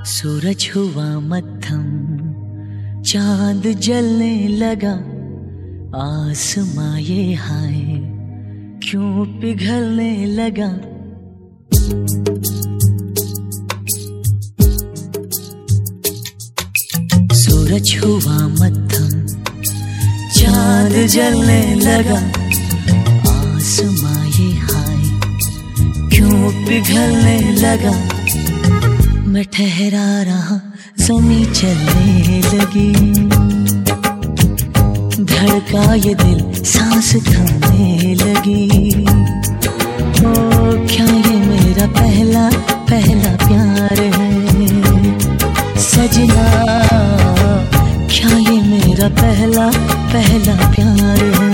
सूरज हुआ मद्धम, चांद जलने लगा, आसमां ये हाय क्यों पिघलने लगा। सूरज हुआ मद्धम, चांद जलने लगा, आसमां ये हाय क्यों पिघलने लगा। मैं ठहरा रहा, ज़मीं चलने लगी, धड़का ये दिल, सांस थमने लगी। ओ क्या ये मेरा पहला पहला प्यार है सजना, क्या ये मेरा पहला पहला प्यार है।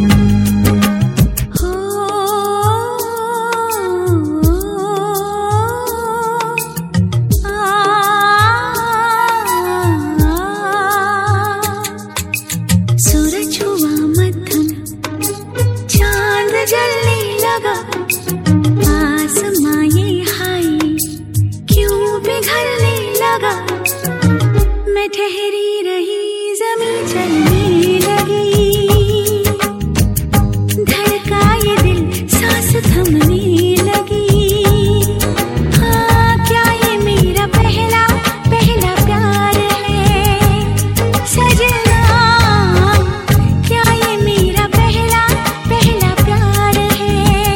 मैं ठहरी रही, ज़मीं चलने लगी, धड़का ये दिल, सांस थमने लगी। हाँ क्या ये मेरा पहला पहला प्यार है सजना, क्या ये मेरा पहला पहला प्यार है।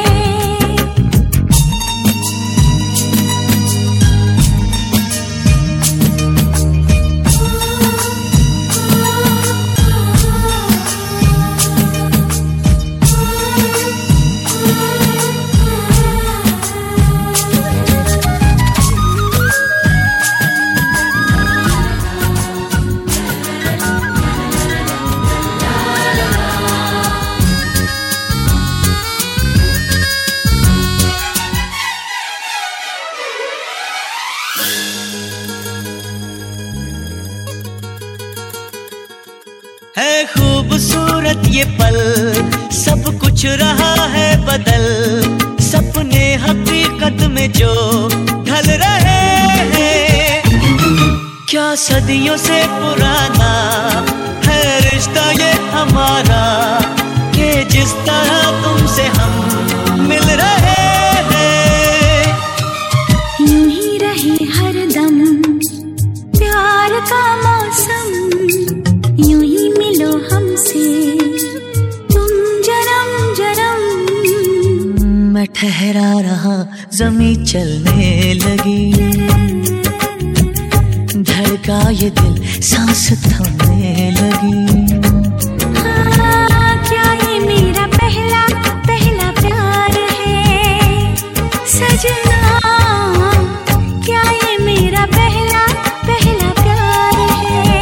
है खूबसूरत ये पल, सब कुछ रहा है बदल, सपने हकीकत में जो ढल रहे हैं। क्या सदियों से पुराना है रिश्ता ये हमारा, कि जिस तरह तुमसे हम मिल रहे हैं। यूं ही रहे हरदम प्यार का मौसम, यूं ही मिलो हमसे तुम जन्म जन्म। मैं ठहरा रहा, ज़मीं चलने लगी, धड़का ये दिल, सांस थमने लगी। हाँ क्या ये मेरा पहला पहला प्यार है सजना, क्या ये मेरा पहला पहला प्यार है।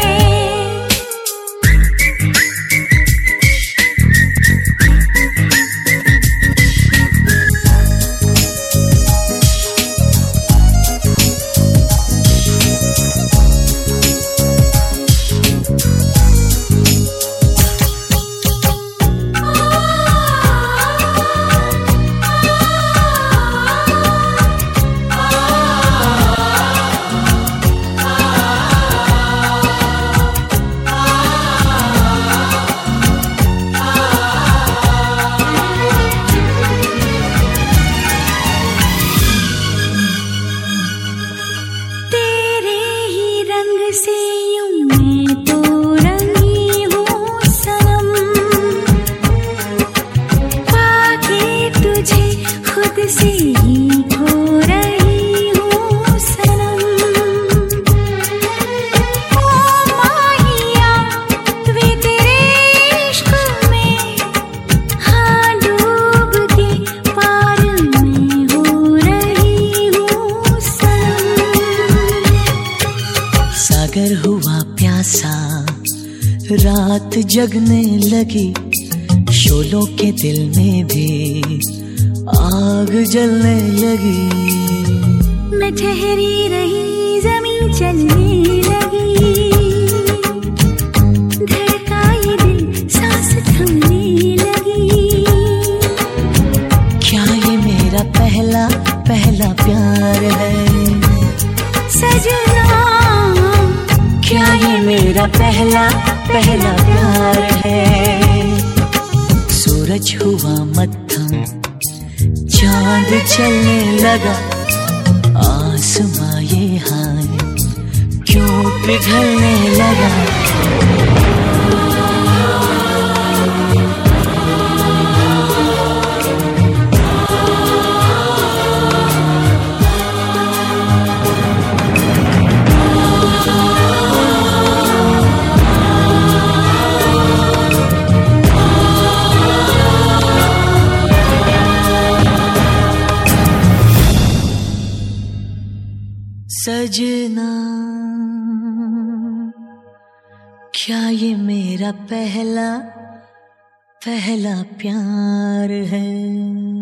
से यूं मैं तो रंगी हूँ सनम, पाके तुझे खुद से ही खो रही हूँ सनम। ओ माहिया वे तेरे इश्क में, हाँ डूब के पार में हो रही हूँ सनम। सागर हुआ प्यासा, रात जगने लगी, शोलों के दिल में भी आग जलने लगी। मैं ठहरी रही, ज़मीं चलने लगी, धड़का ये दिल, सांस थमने लगी। क्या ये मेरा पहला पहला प्यार है सजना क्या ये मेरा पहला पहला प्यार है। सूरज हुआ मत्थम, चांद चलने लगा, आसमां ये हाय क्यों पिघलने लगा। सजना क्या ये मेरा पहला पहला प्यार है।